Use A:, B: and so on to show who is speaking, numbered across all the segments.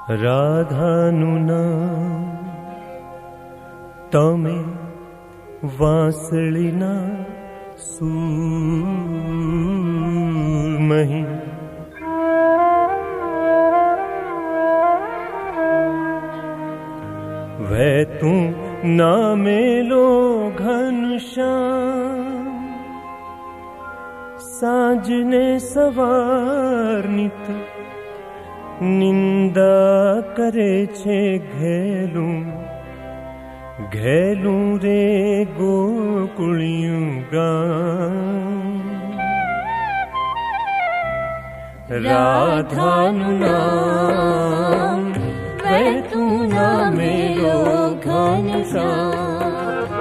A: રાધાનું નામ તમે વાંસળીના સૂરમહી वह तू ना मेलो घनश्याम सांजने सवार नित निंदा करे छे घेलूं घेलूं रे गोकुळियूं गाम राधानु नाम वह तू ना मेलो घनश्याम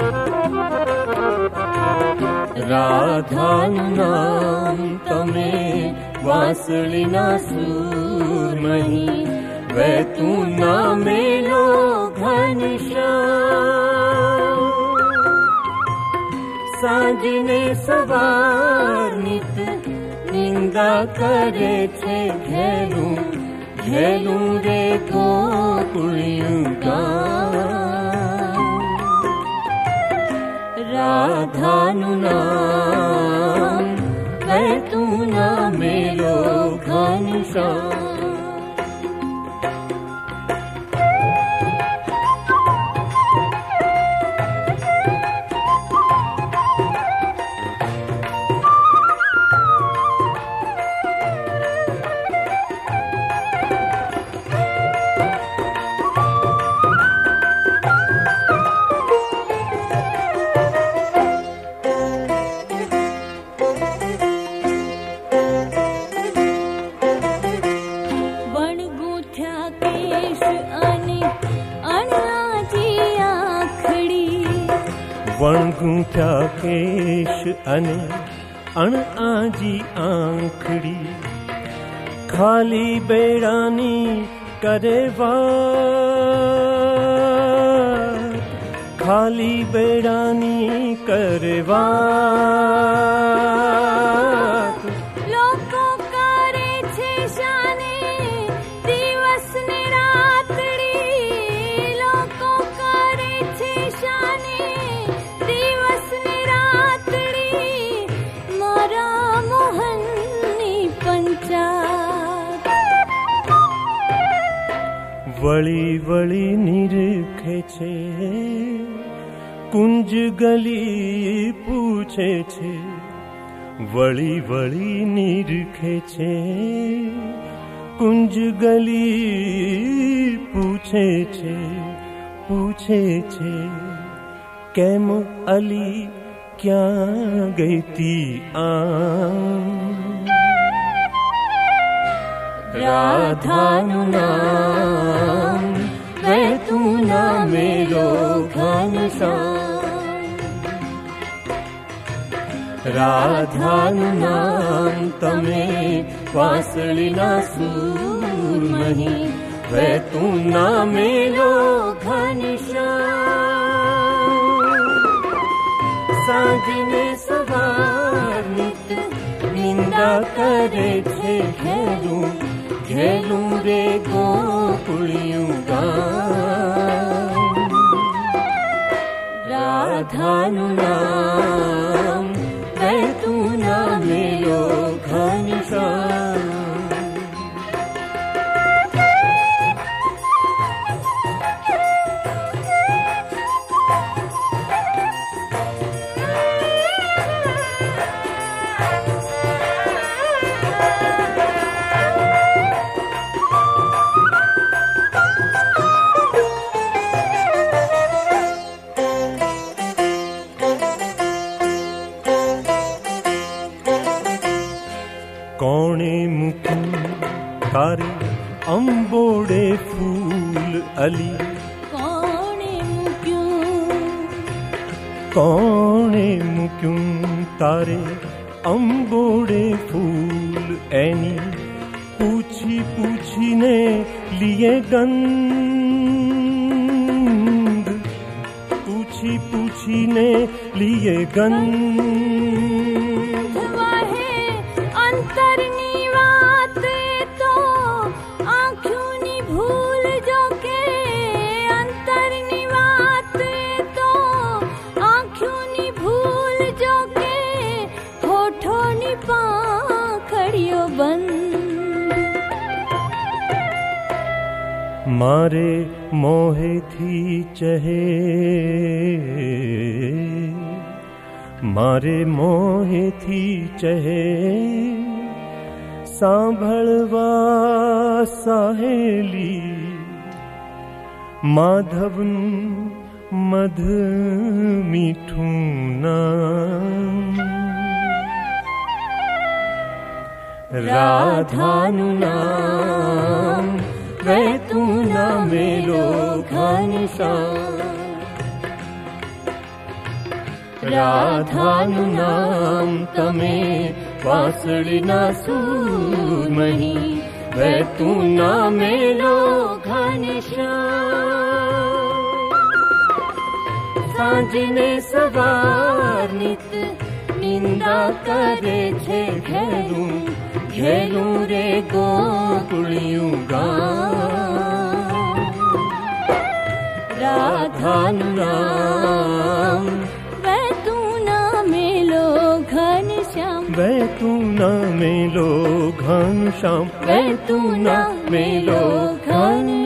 A: राधानु नाम तमे वासळीना सूरमही वह तू ना मेलो घनश्याम सांजने सवार नित निंदा करे छे घेलूं घेलूं रे गोकुळियूं गाम राधानु नाम वह तू ना मेलो घनश्याम वणगूंठा केश अने अण आजी आंखड़ी खाली बेड़ानी करे वात खाली बेड़ानी करे वात
B: लोको करे छे शाने दिवस ने रातड़ी लोको करे छे शाने
A: वળી વળી નિરખે છે કુંજ ગલી પૂછે છે વળી વળી નિરખે છે કુંજ ગલી પૂછે છે કેમ અલી ક્યાં ગઈ તી
B: राधानु नाम वह तू ना मेलो घनश्याम
A: राधानु नाम तमे वासळीना सूरमही वह तू ना मेलो घनश्याम सांजने सवार नित निंदा करे छे घेलूं घेलूं रे गोकुळियूं गाम राधानु नाम वह तू ना मेलो घनश्याम कोणे मुकुं तारे अंबोड़े फूल अली
B: कोणे
A: मुक्यूं तारे अंबोड़े फूल एनी पूछी पूछी ने लिए गंध पूछी पूछी ने लिए गंध
B: अंतरनी वाते तो आँखों नी भूल
A: मारे मोहे थी चहे, मारे मोहे थी चहे, सांभळवा साहेली माधवनु मध मीठू नाम। राधानु नाम वैतू ना मेलो घनश्याम। राधानु नाम तमे वासळीना सूरमणी, वैतू ना मेलो घनश्याम। सांजने सवार नित निंदा करे छे घेलू, घेलू रे गोकुळियूं गाम।
B: राधानु नाम वैतू ना मेलो घनश्याम।
A: वैतू ना मेलो घनश्याम,
B: वैतू ना मेलो घनश्याम।